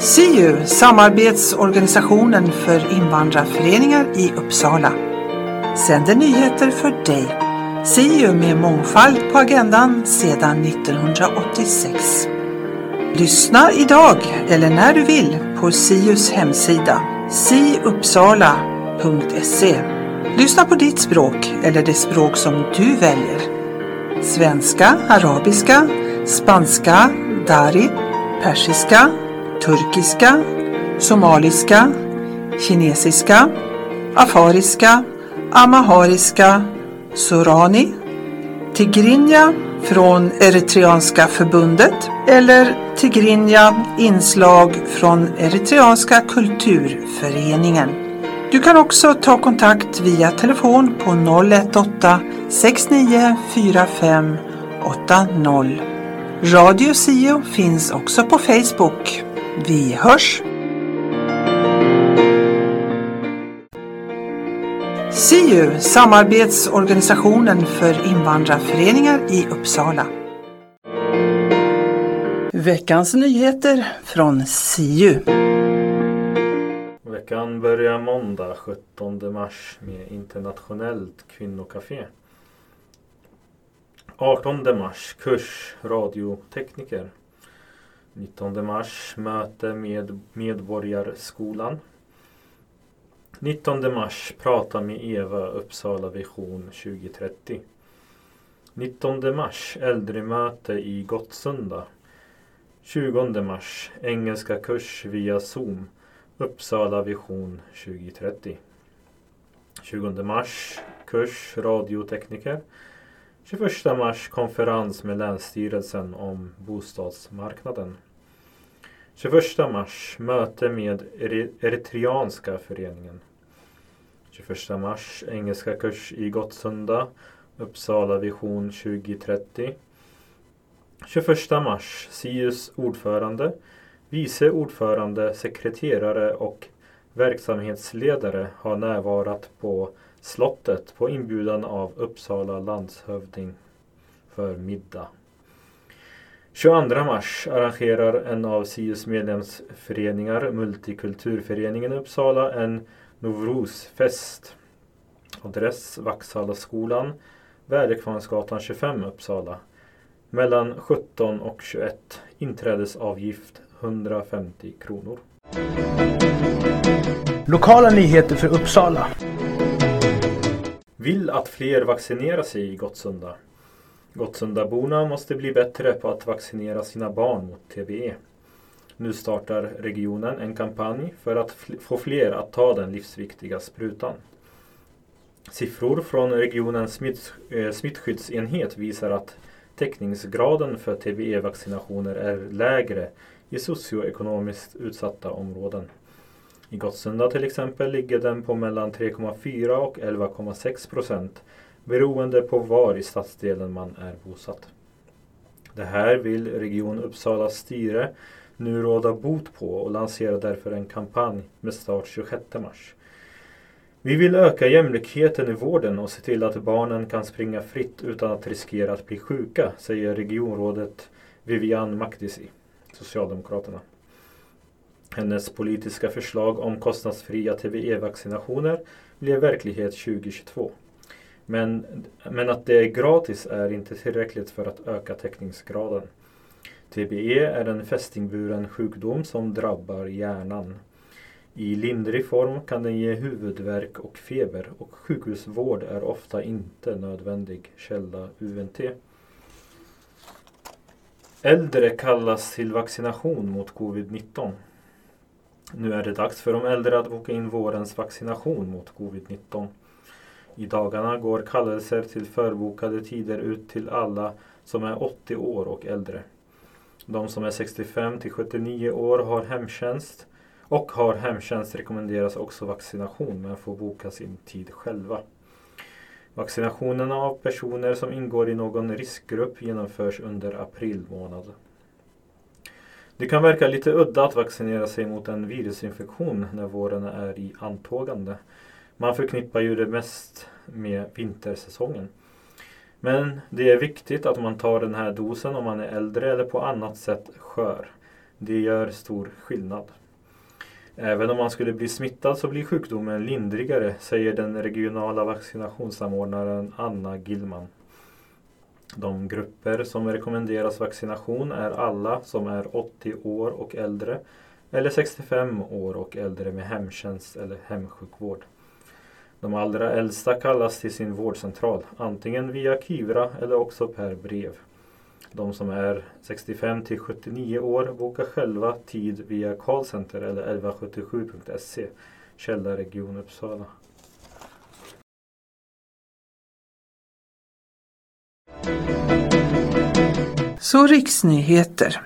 SIU, samarbetsorganisationen för invandrarföreningar i Uppsala, sänder nyheter för dig. SIU med mångfald på agendan sedan 1986. Lyssna idag eller när du vill på SIUs hemsida siuppsala.se. Lyssna på ditt språk eller det språk som du väljer. Svenska, arabiska, spanska, dari, persiska, turkiska, somaliska, kinesiska, afariska, amahariska, sorani, tigrinja från Eritreanska förbundet eller tigrinja inslag från Eritreanska kulturföreningen. Du kan också ta kontakt via telefon på 018-694580. Radio SIU finns också på Facebook. Vi hörs! SIU, samarbetsorganisationen för invandrarföreningar i Uppsala. Veckans nyheter från SIU. Veckan börjar måndag 17 mars med internationellt kvinnokafé. 18 mars kurs radiotekniker. 19 mars möte med Medborgarskolan. 19 mars prata med Eva Uppsala Vision 2030. 19 mars äldremöte i Gottsunda. 20 mars engelska kurs via Zoom Uppsala Vision 2030. 20 mars kurs radiotekniker. 21 mars konferens med Länsstyrelsen om bostadsmarknaden. 21 mars möte med Eritreanska föreningen. 21 mars engelska kurs i Gottsunda Uppsala Vision 2030. 21 mars SIUs ordförande, vice ordförande, sekreterare och verksamhetsledare har närvarat på slottet på inbjudan av Uppsala landshövding för middag. 22 mars arrangerar en av SIUs medlemsföreningar, Multikulturföreningen Uppsala, en Novrosfest. Adress Vaxhallaskolan, Väderkvarnsgatan 25 Uppsala. Mellan 17 och 21. Inträdesavgift 150 kronor. Lokala nyheter för Uppsala. Vill att fler vaccinerar sig i Gottsunda. Gottsundaborna måste bli bättre på att vaccinera sina barn mot TBE. Nu startar regionen en kampanj för att få fler att ta den livsviktiga sprutan. Siffror från regionens smittskyddsenhet visar att täckningsgraden för TBE-vaccinationer är lägre i socioekonomiskt utsatta områden. I Gottsunda till exempel ligger den på mellan 3,4 och 11,6% beroende på var i stadsdelen man är bosatt. Det här vill Region Uppsalas styre nu råda bot på och lanserar därför en kampanj med start 26 mars. Vi vill öka jämlikheten i vården och se till att barnen kan springa fritt utan att riskera att bli sjuka, säger regionrådet Vivian Makdisi, Socialdemokraterna. Hennes politiska förslag om kostnadsfria TBE-vaccinationer blev verklighet 2022. Men att det är gratis är inte tillräckligt för att öka täckningsgraden. TBE är en fästingburen sjukdom som drabbar hjärnan. I lindrig form kan den ge huvudvärk och feber och sjukhusvård är ofta inte nödvändig, källa UNT. Äldre kallas till vaccination mot covid-19. Nu är det dags för de äldre att boka in vårens vaccination mot covid-19. I dagarna går kallelser till förbokade tider ut till alla som är 80 år och äldre. De som är 65 till 79 år har hemtjänst och har hemtjänst rekommenderas också vaccination men får boka sin tid själva. Vaccinationerna av personer som ingår i någon riskgrupp genomförs under april månad. Det kan verka lite udda att vaccinera sig mot en virusinfektion när våren är i antågande. Man förknippar ju det mest med vintersäsongen. Men det är viktigt att man tar den här dosen om man är äldre eller på annat sätt skör. Det gör stor skillnad. Även om man skulle bli smittad så blir sjukdomen lindrigare, säger den regionala vaccinationssamordnaren Anna Gillman. De grupper som rekommenderas vaccination är alla som är 80 år och äldre eller 65 år och äldre med hemtjänst eller hemsjukvård. De allra äldsta kallas till sin vårdcentral, antingen via Kivra eller också per brev. De som är 65 till 79 år bokar själva tid via callcenter eller 1177.se, Källa Region Uppsala. Så riksnyheter.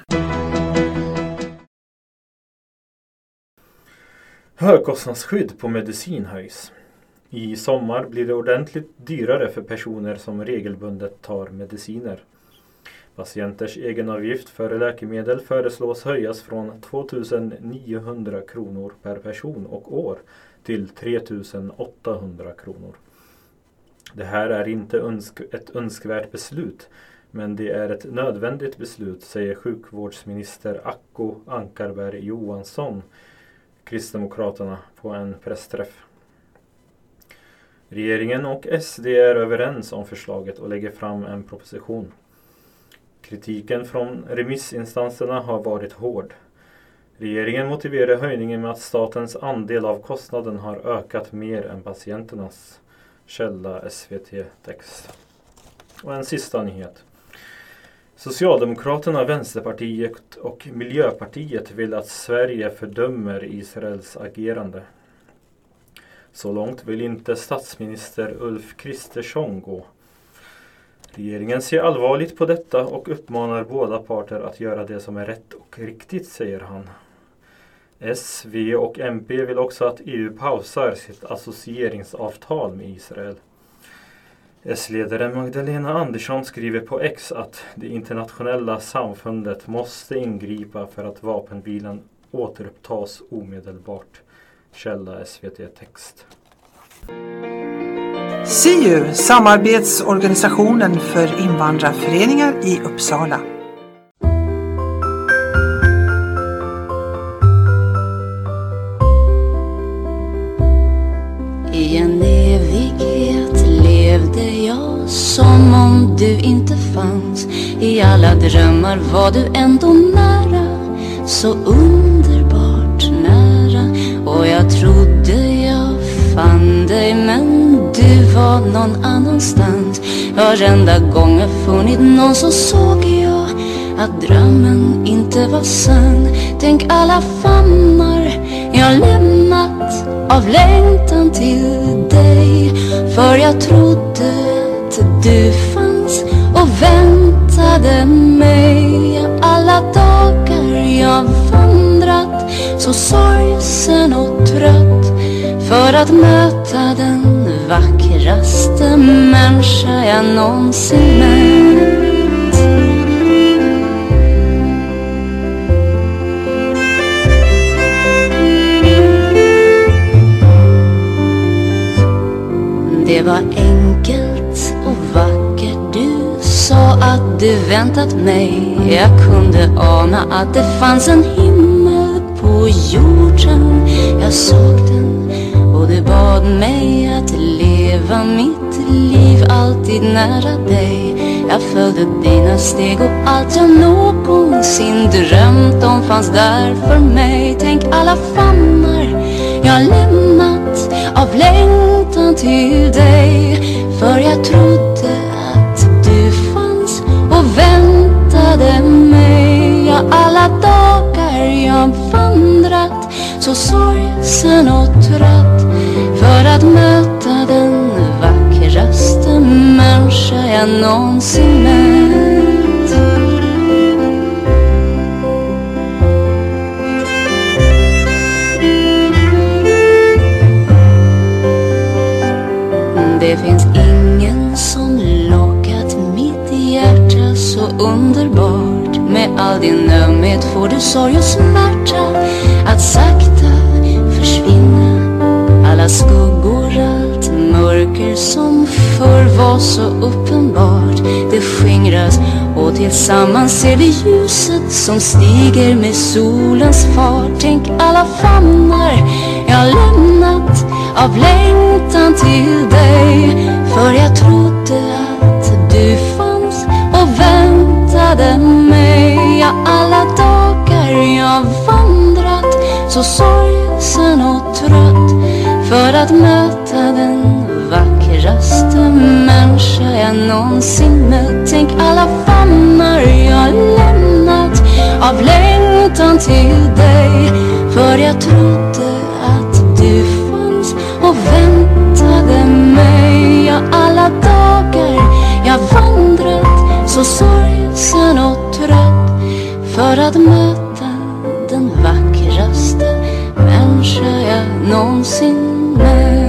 Högkostnadsskydd på medicin höjs. I sommar blir det ordentligt dyrare för personer som regelbundet tar mediciner. Patienters egenavgift för läkemedel föreslås höjas från 2 900 kronor per person och år till 3 800 kronor. Det här är inte ett önskvärt beslut, men det är ett nödvändigt beslut, säger sjukvårdsminister Acko Ankarberg Johansson, Kristdemokraterna, på en pressträff. Regeringen och SD är överens om förslaget och lägger fram en proposition. Kritiken från remissinstanserna har varit hård. Regeringen motiverar höjningen med att statens andel av kostnaden har ökat mer än patienternas. Källa SVT Text. Och en sista nyhet. Socialdemokraterna, Vänsterpartiet och Miljöpartiet vill att Sverige fördömer Israels agerande. Så långt vill inte statsminister Ulf Kristersson gå. Regeringen ser allvarligt på detta och uppmanar båda parter att göra det som är rätt och riktigt, säger han. S, V och MP vill också att EU pausar sitt associeringsavtal med Israel. S-ledaren Magdalena Andersson skriver på X att det internationella samfundet måste ingripa för att vapenvilan återupptas omedelbart. Källa SVT Text. SIU, samarbetsorganisationen för invandrarföreningar i Uppsala. I en evighet levde jag som om du inte fanns. I alla drömmar var du ändå nära, så underbart nära. Och jag trodde jag fann dig, men du var någon annanstans. Varenda gång jag funnit någon så såg jag att drömmen inte var sann. Tänk alla famnar jag lämnat av längtan till dig. För jag trodde att du fanns och väntade mig. Alla dagar jag vandrat så sorgsen och trött, för att möta den vackraste människa jag någonsin mött. Det var enkelt och vackert, du sa att du väntat mig. Jag kunde ana att det fanns en himmel på jorden. Jag såg den och du bad mig att leva mitt liv alltid nära dig. Jag följde dina steg och allt jag någonsin drömt om fanns där för mig. Tänk alla famnar jag lämnat av längtan till dig. För jag trodde att du fanns och väntade mig. Ja, alla dagar jag vandrat så sorgsen och trött, för att möta den vackraste människa jag någonsin mött. Det finns ingen som lockat mitt hjärta så underbart. Med all din ömhet får du sorg och smärta att sakta försvinna. Alla skuggor, allt mörker som förr var så uppenbart, det skingras och och tillsammans ser vi ljuset som stiger med solens fart. Tänk alla famnar jag lämnat av längtan till dig. För jag trodde att du fanns och väntade mig. Ja, alla dagar jag vandrat så sorgsen och trött för att möta den vackraste människa jag någonsin mött. Tänk alla famnar jag lämnat av längtan till dig. För jag trodde att du fanns och väntade mig. Ja, alla dagar jag vandrat så sorgsen och trött för att möta den vackraste människa jag någonsin mött.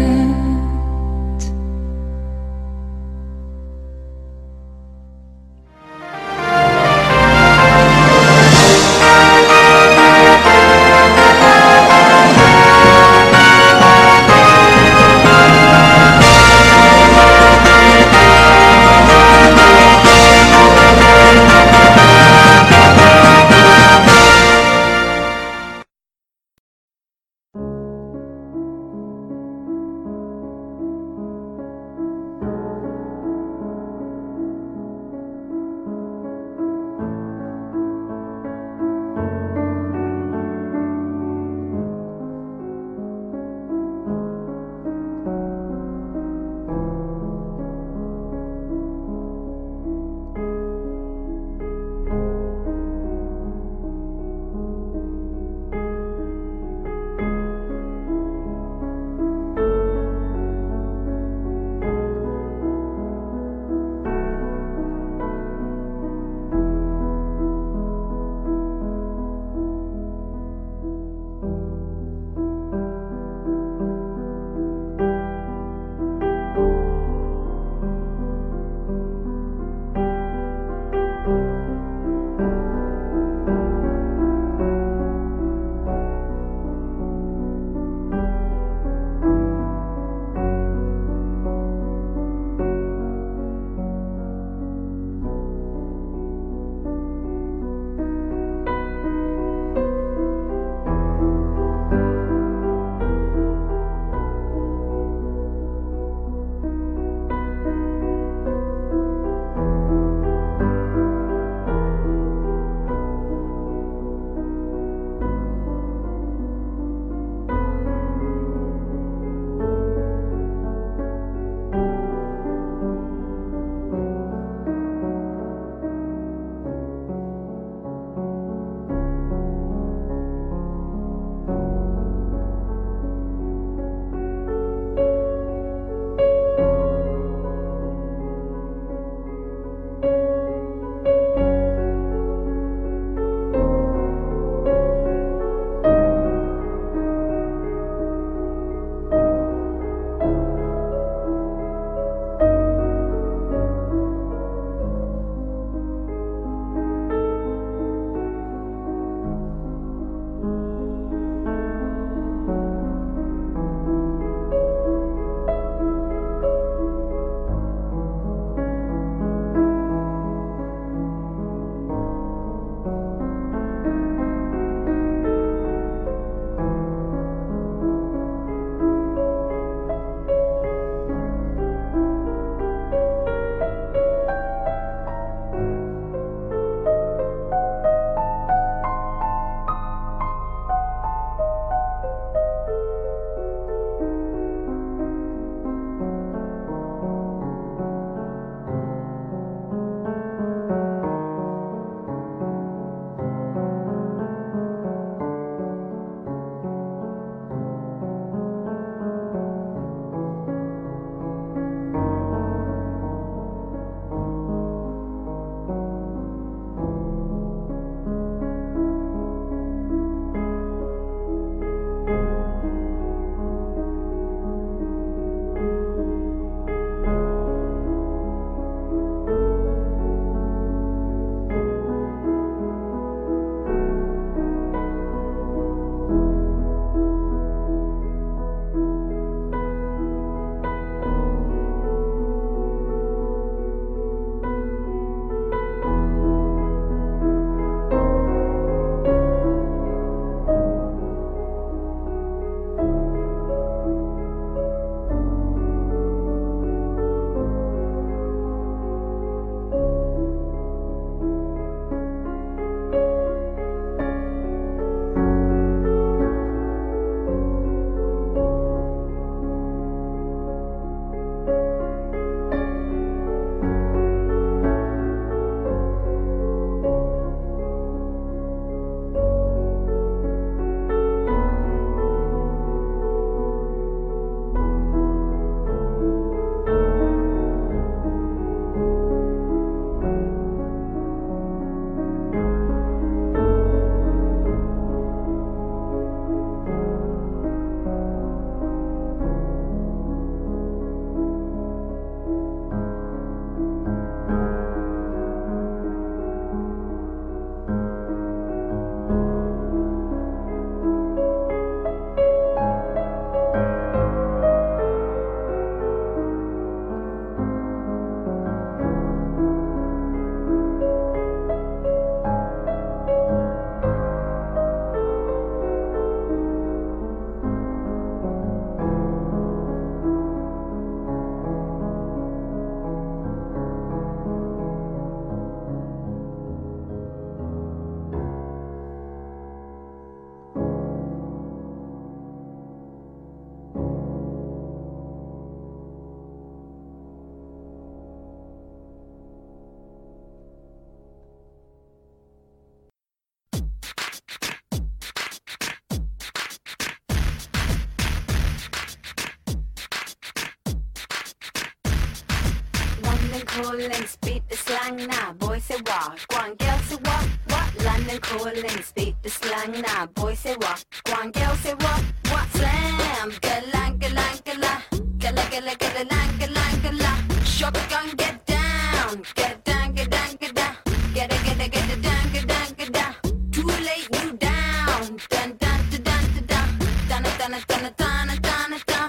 London calling, speak the slang now. Boy say what? Go on, girl say what? What? London calling, speak the slang now. Boy say what? Go on, girl say what? What? Slam, galang, galang, galang, galang, galang, galang, galang, galang. Shotgun, get down, get down, get down, get down, get down, get down, get down. Too late, you down, dun dun dun dun dun dun dun dun dun dun dun dun.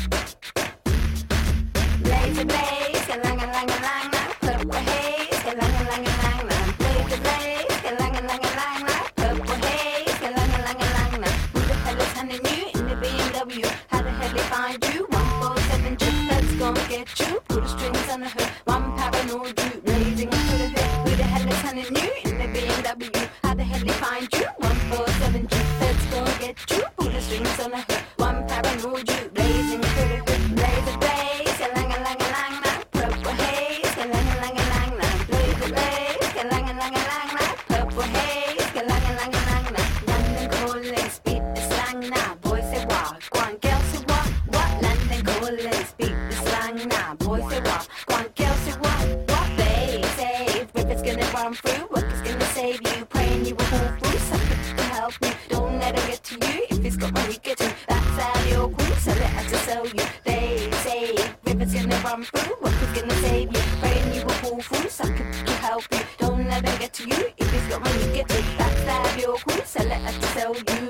Lazy bass, galang galang galang, purple haze, galang galang galang. Lazy bass, galang galang galang, purple haze, galang galang galang. Who the hell is hunting you in the BMW? How the hell they find you? 147 jet, let's go and get you. Put the strings on the hood, one paranoid dude, blazing to the hood. Who the hell is hunting you in the BMW? How the hell they find you? 147 jet, let's go and get you. Put the strings on the hood, one paranoid dude, blazing to the hood. Lazy bass, galang galang galang, purple haze, galang galang galang. Lazy bass, galang galang galang, purple haze, galang galang galang. London calling, speak the slang now. Boy say what? Go on, girl say what? What? London calling, speak the slang now. Boy say what? Go on, girl say what? What? They say if it's gonna run through, what is gonna save you? Praying you will pull through, something to help you. Don't let it get to you. If it's got money, get to. That's how you're cool. Sell it as to sell you. They say if it's gonna run through, what is gonna save you? Praying you will pull through, something to help you. Don't let it get to you. If it's got money, get to. That's how you're cool. Sell it as to sell you.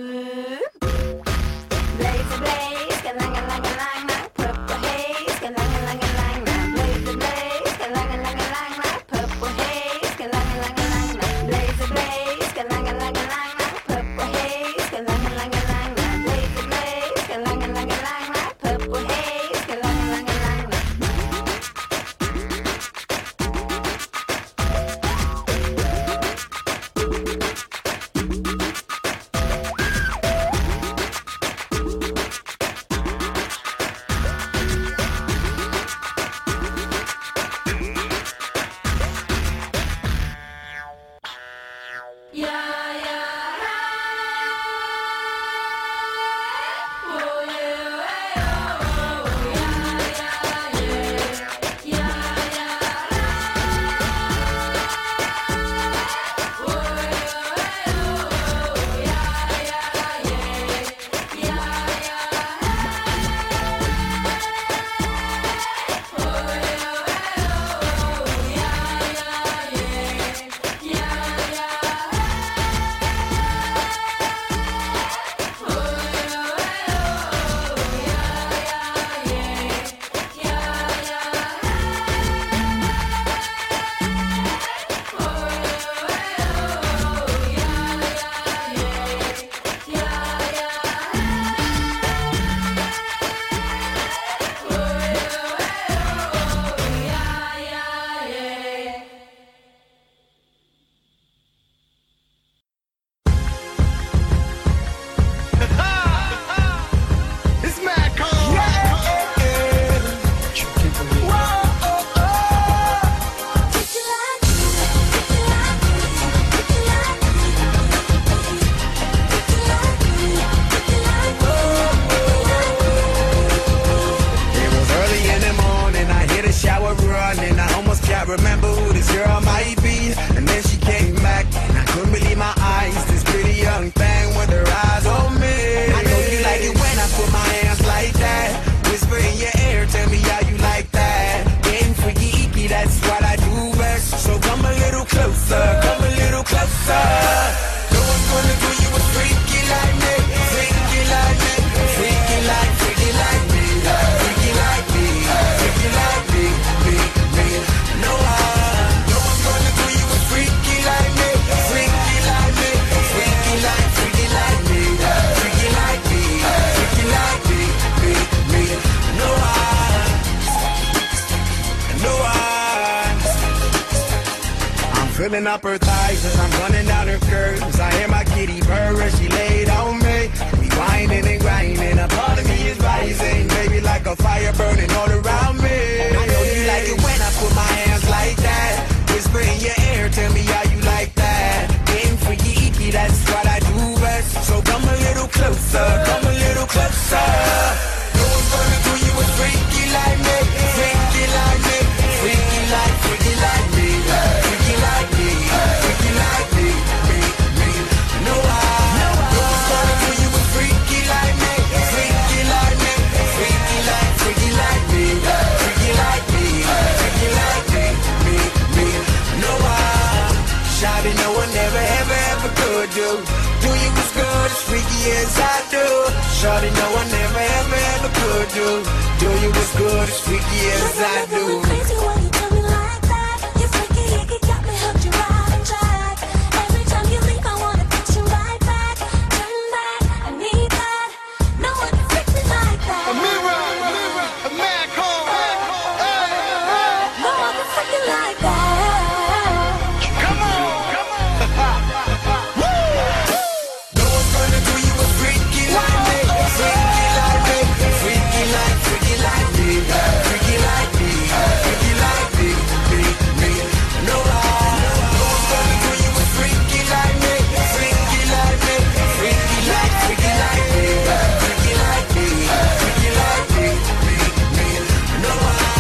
Lazy blaze, galang galang galang, purple haze, galang galang galang. Lazy blaze, galang galang galang, purple haze, galang galang galang. Lazy blaze, galang galang galang, purple haze, galang galang galang. Lazy blaze, galang galang galang, purple haze, galang galang galang. Filling up her thighs as I'm running down her curves. I hear my kitty purr as she laid on me. We whining and grinding, a part of me is rising. Baby, like a fire burning all around me. I know you like it when I put my hands like that. Whisper in your ear, tell me how you like that. Getting freaky, that's what I do best. So come a little closer, come a little closer. No one's gonna do you a freaky like me, freaky like me, freaky as I do. Shawty know I never ever could do you as good as freaky as I do. Crazy when you do me like that. You freaky, you got me hooked, you right on track. Every time you leave, I wanna put you right back. Turn back, I need that. No one can freak me like that. A mirror, a man called. No one can freak me like that. Come on, come on. No one's gonna do you a freaky like me, freaky like me, freaky like me, freaky like me, freaky like me, me. No one's gonna do you a freaky like me, freaky like me, freaky like me, freaky like me, freaky like me, me. No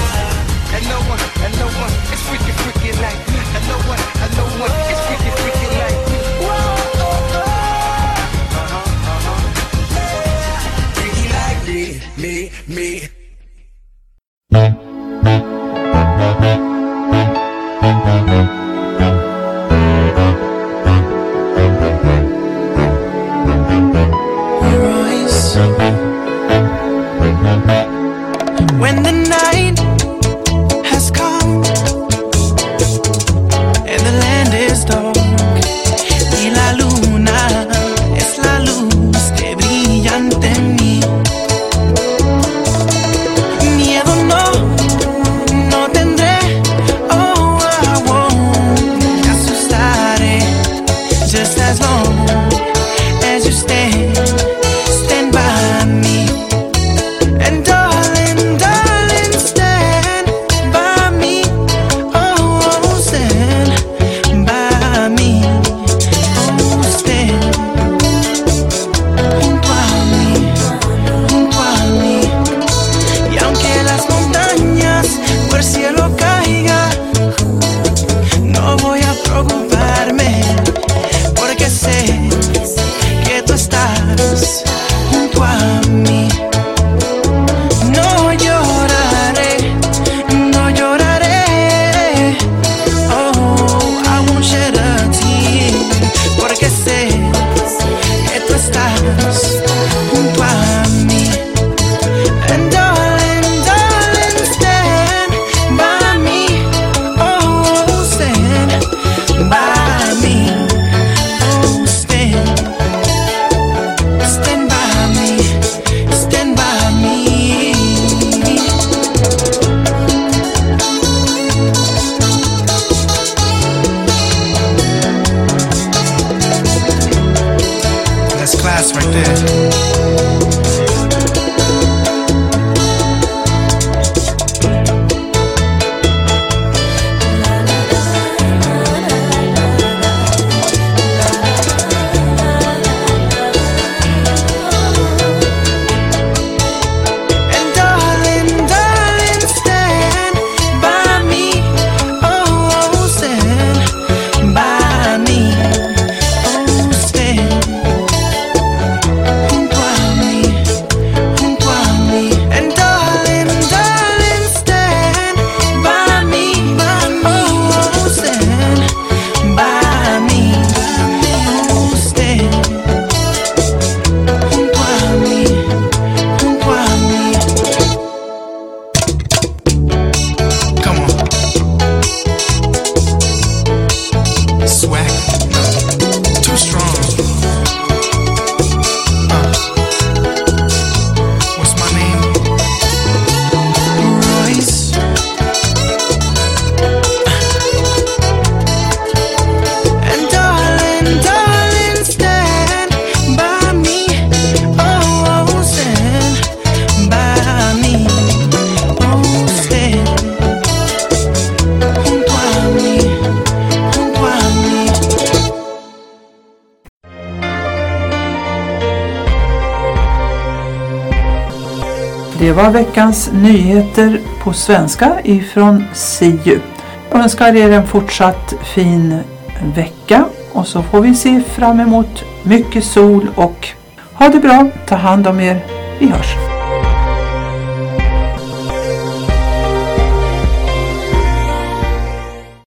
one is freaky like me. And no one is freaky like me. Freaky like me. Royce. When the night has come and the land is dark y la luna es la luz que brilla ante mí, miedo no tendré, oh, I won't me asustaré, just as long as you stand by me. And darling, stand by me. Oh, stand by me. Oh, stand junto a mí. Y aunque las montañas por el cielo caigan, no voy a preocuparme, porque sé que tú estás junto a mí. No lloraré, oh, I won't shed a tear, porque sé que tú estás junto a mí. And darling, stand by me, oh, stand by me, oh, stand by me, stand by me. That's class right there. And darling, stand by me, oh, stand by me, oh, stand junto a mí. And darling, stand by me, oh, stand by me, oh, stand junto a mí. Come on. Swag. Too strong. What's my name? Royce. And darling, stand by me. Oh, stand by me. Oh, stand junto a mí. Det var veckans nyheter på svenska ifrån SIU. Jag önskar er en fortsatt fin vecka och så får vi se fram emot mycket sol och ha det bra, ta hand om er, vi hörs.